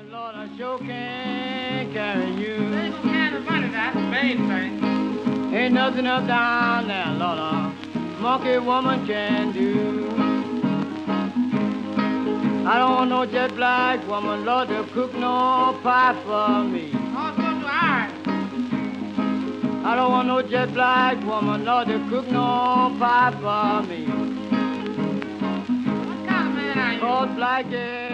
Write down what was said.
Lord, I sure can't carry you. They gonna carry the money, that's the main thing. Ain't nothing up down there, Lord, a monkey woman can do. I don't want no jet black woman, Lord, to cook no pie for me. Also do I. I don't want no jet black woman, Lord, to cook no pie for me. What kind of man are you? Cause black is